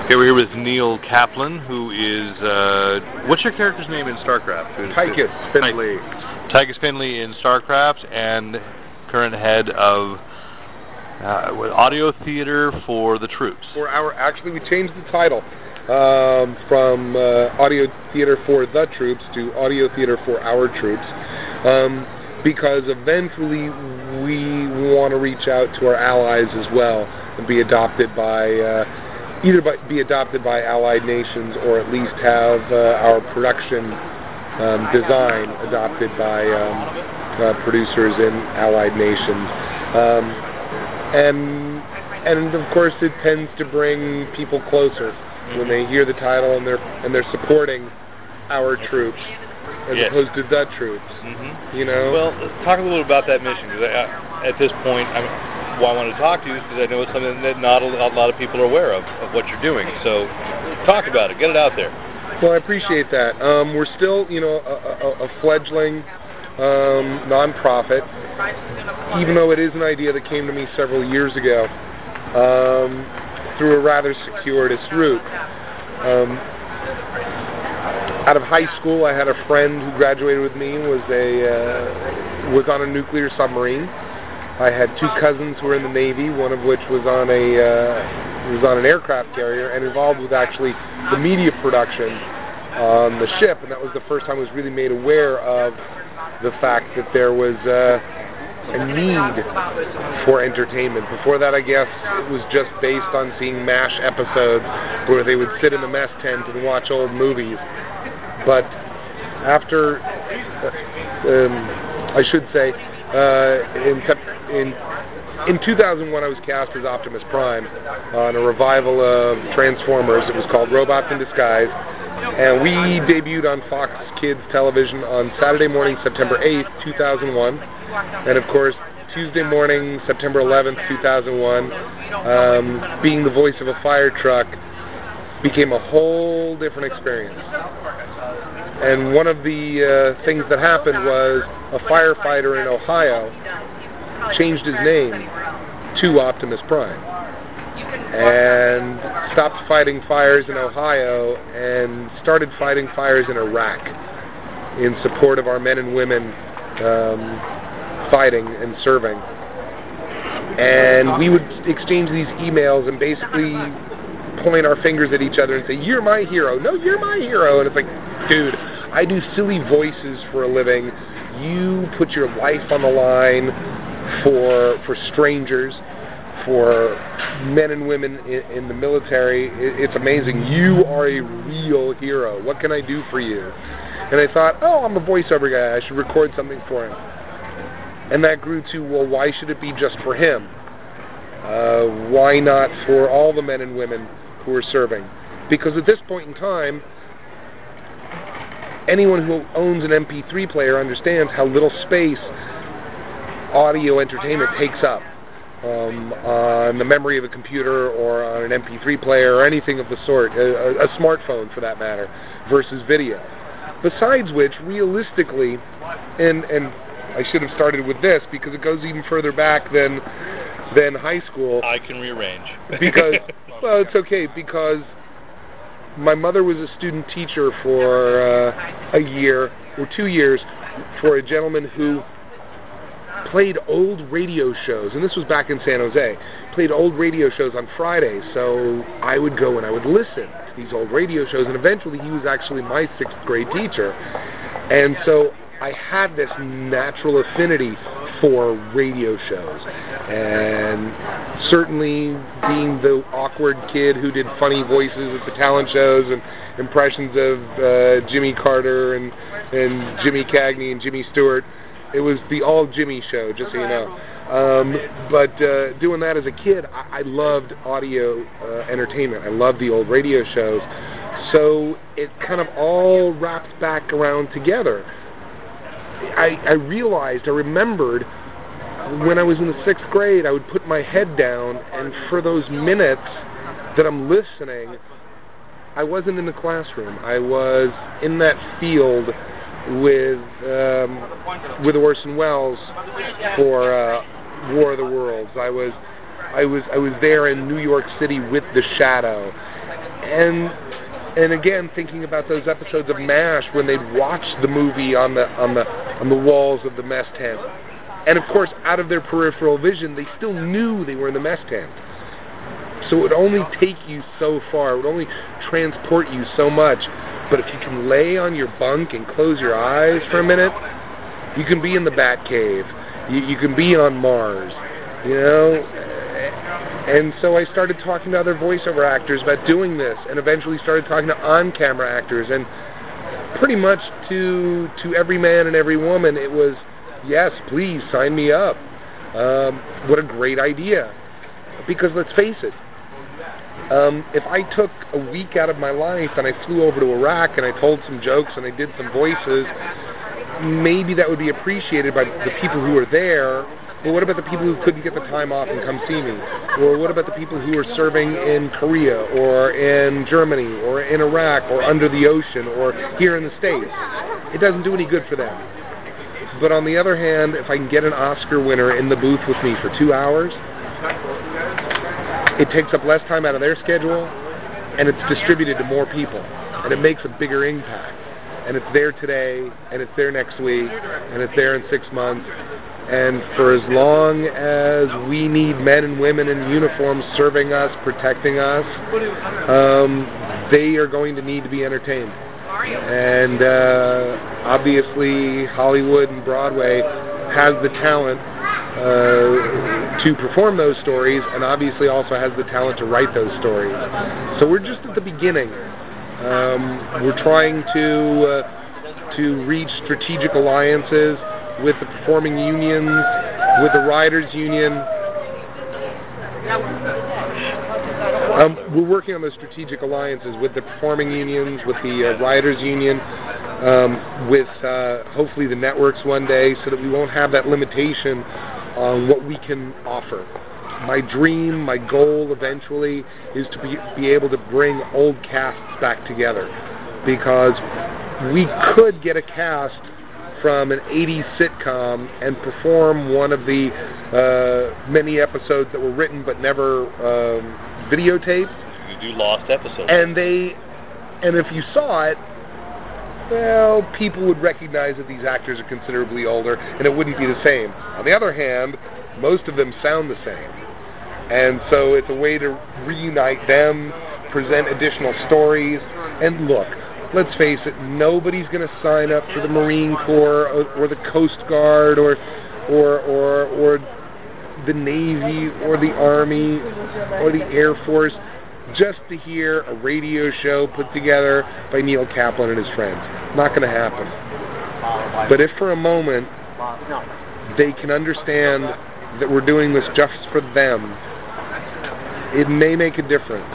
Okay, we're here with Neil Kaplan, who is, what's your character's name in StarCraft? Tychus Findlay. Tychus Findlay in StarCraft, and current head of audio theater for the troops. Actually, we changed the title from audio theater for the troops to audio theater for our troops, because eventually we want to reach out to our allies as well and be adopted by be adopted by allied nations, or at least have our production design adopted by producers in allied nations. And of course, it tends to bring people closer when they hear the title and they're supporting our troops as opposed to the troops. You know. Well, let's talk a little about that mission, because at this point, why I want to talk to you is because I know it's something that not a lot of people are aware of what you're doing. So, talk about it, get it out there. Well, I appreciate that. We're still, a fledgling nonprofit, even though it is an idea that came to me several years ago through a rather circuitous route. Out of high school, I had a friend who graduated with me, was on a nuclear submarine. I had two cousins who were in the Navy, one of which was on an aircraft carrier and involved with actually the media production on the ship, and that was the first time I was really made aware of the fact that there was a need for entertainment. Before that, I guess, it was just based on seeing MASH episodes where they would sit in the mess tent and watch old movies. But after, I should say, in 2001, I was cast as Optimus Prime on a revival of Transformers. It was called Robots in Disguise, and we debuted on Fox Kids television on Saturday morning, September 8th, 2001, and of course, Tuesday morning, September 11th, 2001, being the voice of a fire truck became a whole different experience. And one of the things that happened was a firefighter in Ohio changed his name to Optimus Prime and stopped fighting fires in Ohio and started fighting fires in Iraq in support of our men and women fighting and serving. And we would exchange these emails and basically point our fingers at each other and say, "You're my hero." "No, you're my hero." And it's like, dude, I do silly voices for a living. You put your life on the line for strangers, for men and women in the military. It's amazing. You are a real hero. What can I do for you? And I thought, oh, I'm a voiceover guy. I should record something for him. And that grew to, well, why should it be just for him? Why not for all the men and women who are serving? Because at this point in time, anyone who owns an MP3 player understands how little space audio entertainment takes up on the memory of a computer or on an MP3 player or anything of the sort, a smartphone for that matter, versus video. Besides which, realistically, and I should have started with this because it goes even further back than high school. I can rearrange. Because, well, it's okay, because my mother was a student teacher for a year or 2 years for a gentleman who played old radio shows, and this was back in San Jose, played old radio shows on Fridays, so I would go and I would listen to these old radio shows, and eventually he was actually my 6th grade teacher. And so I had this natural affinity for radio shows, and certainly being the awkward kid who did funny voices at the talent shows and impressions of Jimmy Carter and Jimmy Cagney and Jimmy Stewart. It was the all Jimmy show, just so you know. But doing that as a kid, I loved audio entertainment. I loved the old radio shows. So it kind of all wrapped back around together. I remembered when I was in the 6th grade, I would put my head down, and for those minutes that I'm listening, I wasn't in the classroom. I was in that field with Orson Welles for War of the Worlds. I was there in New York City with The Shadow, And again, thinking about those episodes of MASH when they'd watch the movie on the walls of the mess tent, and of course, out of their peripheral vision, they still knew they were in the mess tent. So it would only take you so far. It would only transport you so much. But if you can lay on your bunk and close your eyes for a minute, you can be in the Batcave. You can be on Mars. You know. And so I started talking to other voiceover actors about doing this, and eventually started talking to on-camera actors. And pretty much to every man and every woman, it was, yes, please sign me up. What a great idea. Because let's face it, if I took a week out of my life and I flew over to Iraq and I told some jokes and I did some voices, maybe that would be appreciated by the people who were there. But what about the people who couldn't get the time off and come see me? Or what about the people who are serving in Korea or in Germany or in Iraq or under the ocean or here in the States? It doesn't do any good for them. But on the other hand, if I can get an Oscar winner in the booth with me for 2 hours, it takes up less time out of their schedule, and it's distributed to more people, and it makes a bigger impact. And it's there today, and it's there next week, and it's there in 6 months. And for as long as we need men and women in uniforms serving us, protecting us, they are going to need to be entertained. And obviously Hollywood and Broadway has the talent to perform those stories, and obviously also has the talent to write those stories. So we're just at the beginning. We're trying to reach strategic alliances with the performing unions, with the writers' union. We're working on those strategic alliances with the performing unions, with the writers' union, with hopefully the networks one day, so that we won't have that limitation on what we can offer. My dream, my goal eventually is to be able to bring old casts back together, because we could get a cast from an 80s sitcom and perform one of the many episodes that were written but never videotaped. You do lost episodes. And if you saw it, well, people would recognize that these actors are considerably older, and it wouldn't be the same. On the other hand, most of them sound the same. And so it's a way to reunite them, present additional stories, and look, let's face it, nobody's going to sign up for the Marine Corps or the Coast Guard or the Navy or the Army or the Air Force just to hear a radio show put together by Neil Kaplan and his friends. Not going to happen. But if for a moment they can understand that we're doing this just for them, it may make a difference.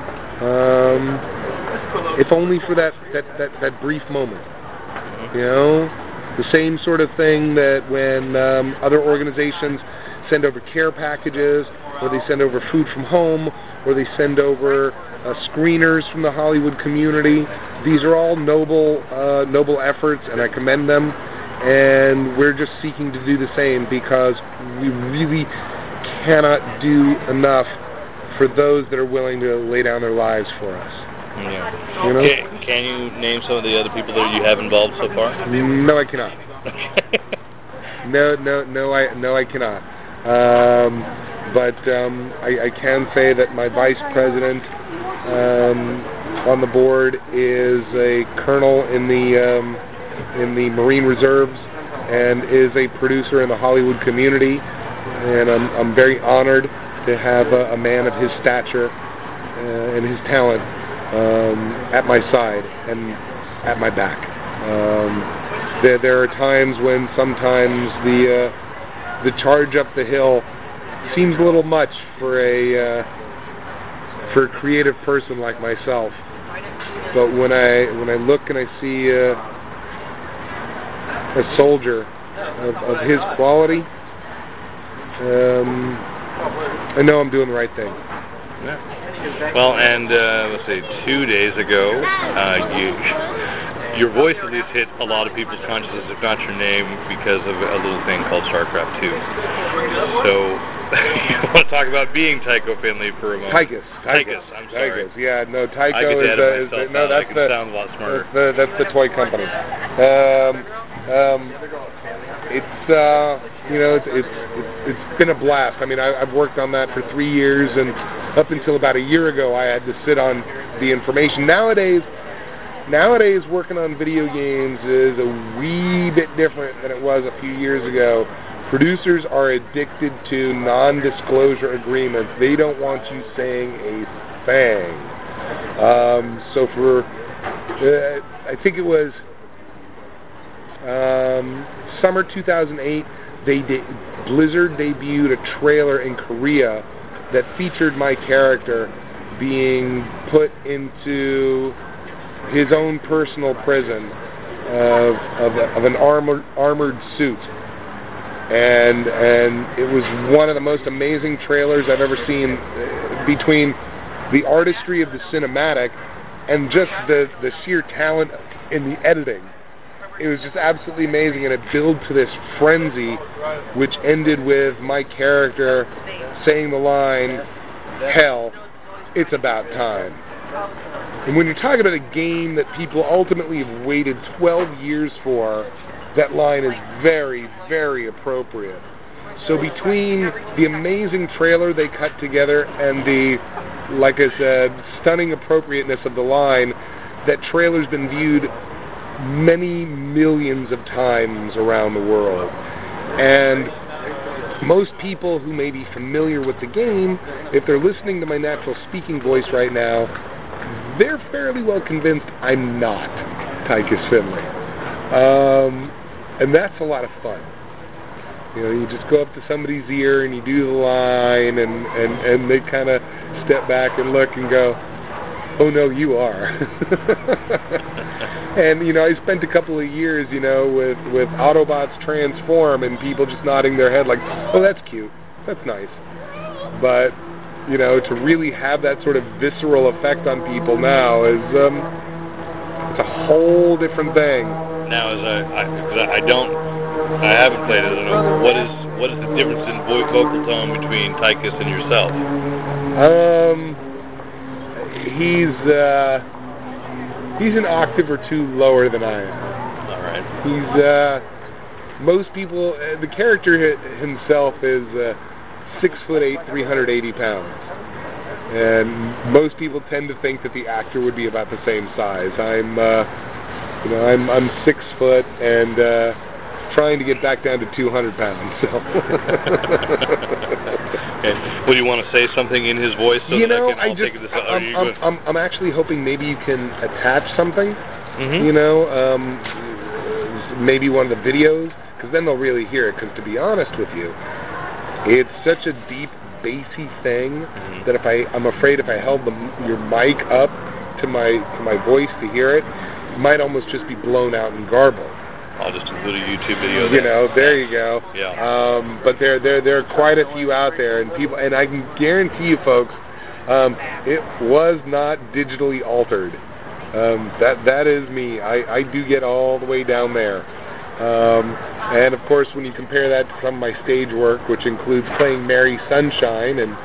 If only for that brief moment. You know, the same sort of thing that when other organizations send over care packages, or they send over food from home, or they send over screeners from the Hollywood community. These are all noble efforts, and I commend them. And we're just seeking to do the same, because we really cannot do enough for those that are willing to lay down their lives for us. Yeah. You know? Can you name some of the other people that you have involved so far? No, I cannot. No, I cannot. But I can say that my vice president on the board is a colonel in the Marine Reserves and is a producer in the Hollywood community, and I'm very honored to have a man of his stature and his talent at my side and at my back. There are times when sometimes the charge up the hill seems a little much for a creative person like myself. But when I look and I see a soldier of his quality, I know I'm doing the right thing. Yeah. Well, and let's see, 2 days ago, your voice at least hit a lot of people's consciousness, if not your name, because of a little thing called StarCraft 2. So You want to talk about being Tycho Finley for a moment? Tychus. I'm sorry. Tychus. Yeah, no, Tycho I get ahead of is myself. no, that's I can the sound a lot smarter. that's the toy company. It's you know, it's been a blast. I mean, I've worked on that for 3 years, and up until about a year ago, I had to sit on the information. Nowadays, working on video games is a wee bit different than it was a few years ago. Producers are addicted to non-disclosure agreements. They don't want you saying a thing. So for, I think it was summer 2008, Blizzard debuted a trailer in Korea that featured my character being put into his own personal prison of an armored suit. And it was one of the most amazing trailers I've ever seen, between the artistry of the cinematic and just the sheer talent in the editing. It was just absolutely amazing, and it built to this frenzy, which ended with my character saying the line, "Hell, it's about time." And when you're talking about a game that people ultimately have waited 12 years for, that line is very, very appropriate. So between the amazing trailer they cut together and the, like I said, stunning appropriateness of the line, that trailer's been viewed many millions of times around the world. And most people who may be familiar with the game, if they're listening to my natural speaking voice right now, they're fairly well convinced I'm not Tychus Finley. And that's a lot of fun. You know, you just go up to somebody's ear and you do the line, and they kind of step back and look and go, "Oh no, you are." And you know, I spent a couple of years, you know, with Autobots Transform, and people just nodding their head like, "Oh, that's cute, that's nice." But you know, to really have that sort of visceral effect on people now is it's a whole different thing. Now, I haven't played it. I don't know what is the difference in vocal tone between Tychus and yourself? He's an octave or two lower than I am. All right. He's most people. The character himself is 6'8", 380 pounds, and most people tend to think that the actor would be about the same size. I'm 6 foot and trying to get back down to 200 pounds. So. Okay. Would you want to say something in his voice? So you know, I'm actually hoping maybe you can attach something. Mm-hmm. You know, maybe one of the videos, because then they'll really hear it. Because to be honest with you, it's such a deep, bassy thing that I'm afraid if I held your mic up to my voice to hear it, it might almost just be blown out and garbled. I'll just include a YouTube video. You know, there you go. Yeah. But there are quite a few out there, and I can guarantee you, folks, it was not digitally altered. That is me. I do get all the way down there. And of course, when you compare that to some of my stage work, which includes playing Mary Sunshine in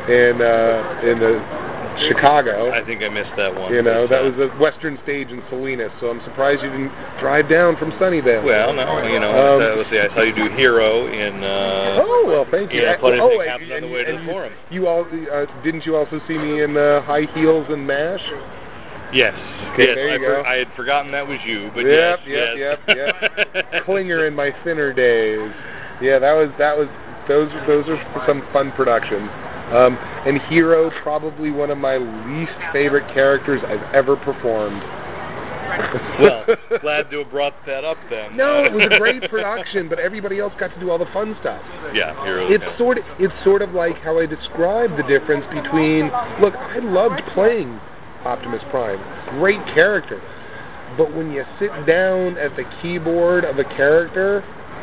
Chicago. I think I missed that one. You know, that was the Western stage in Salinas, so I'm surprised you didn't drive down from Sunnyvale. Well, no, you know, let's see, I saw you do Hero in... oh, well, thank you. Funny thing happened on the way to the forum. You all, didn't you also see me in High Heels and MASH? Yes. Okay, yes, there you go. I had forgotten that was you, but yep. yes. Klinger in my thinner days. Yeah, those are some fun productions. And Hero, probably one of my least favorite characters I've ever performed. Well, glad to have brought that up then. No, it was a great production, but everybody else got to do all the fun stuff. Yeah, Hero. It's sort of like how I described the difference between. Look, I loved playing Optimus Prime, great character, but when you sit down at the keyboard of a characters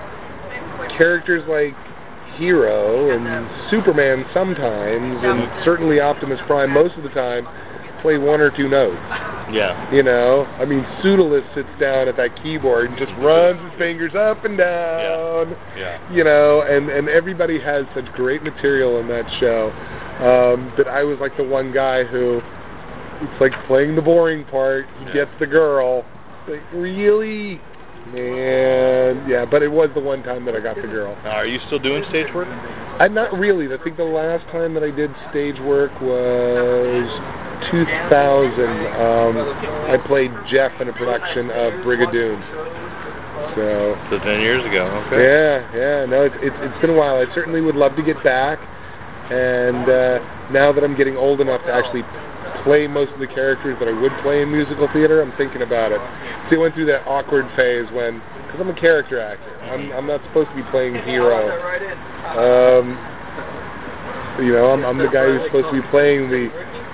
like Hero and Superman sometimes, and certainly Optimus Prime most of the time, play one or two notes. Yeah. You know, I mean, Pseudolus sits down at that keyboard and just runs his fingers up and down. Yeah. You know, and everybody has such great material in that show that I was like the one guy who, it's like playing the boring part. He gets the girl. Like, really? Man, yeah, but it was the one time that I got the girl. Now, are you still doing stage work? I'm not really. I think the last time that I did stage work was 2000. I played Jeff in a production of Brigadoon. So 10 years ago. Okay. Yeah. No, it's been a while. I certainly would love to get back, and now that I'm getting old enough to actually play most of the characters that I would play in musical theater, I'm thinking about it. See, I went through that awkward phase because I'm a character actor. I'm not supposed to be playing hero. You know, I'm the guy who's supposed to be playing the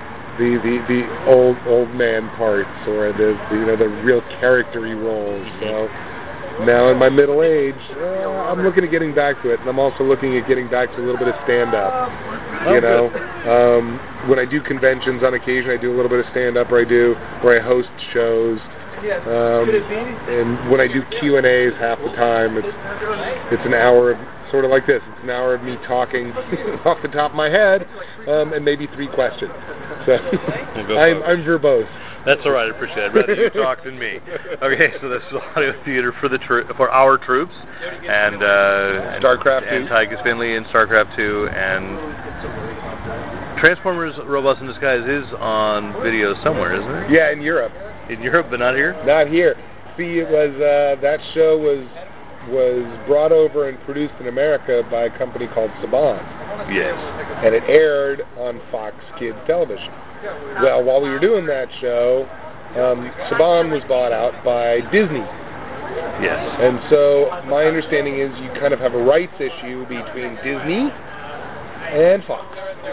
old man parts, or the real character-y roles. So now in my middle age, I'm looking at getting back to it, and I'm also looking at getting back to a little bit of stand-up. You know, when I do conventions on occasion, I do a little bit of stand-up, or I host shows. And when I do Q&As half the time, it's an hour of, sort of like this. It's an hour of me talking off the top of my head, and maybe 3 questions. So I'm verbose. That's all right. I appreciate it. I'd rather you talk than me. Okay, so this is audio theater for our troops, and StarCraft 2, and Tychus Finley in StarCraft 2, and Transformers: Robots in Disguise is on video somewhere, isn't it? Yeah, in Europe. In Europe, but not here. Not here. See, it was that show was brought over and produced in America by a company called Saban. Yes. And it aired on Fox Kids Television. Well, while we were doing that show, Saban was bought out by Disney. Yes. And so my understanding is you kind of have a rights issue between Disney and Fox.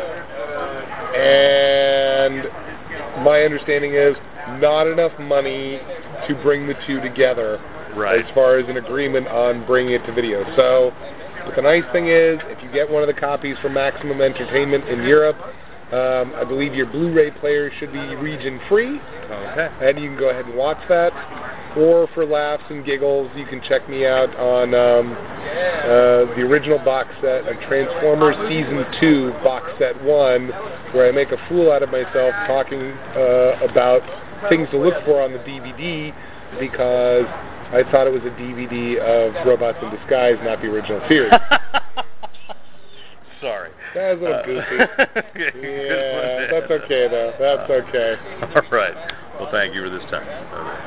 And my understanding is not enough money to bring the two together. Right. As far as an agreement on bringing it to video. So, but the nice thing is, if you get one of the copies from Maximum Entertainment in Europe, I believe your Blu-ray player should be region-free. Okay. And you can go ahead and watch that. Or for laughs and giggles, you can check me out on the original box set of Transformers Season 2 Box Set 1, where I make a fool out of myself talking about things to look for on the DVD, because I thought it was a DVD of Robots in Disguise, not the original series. Sorry. That was a little goofy. Yeah, that's okay, though. That's okay. All right. Well, thank you for this time.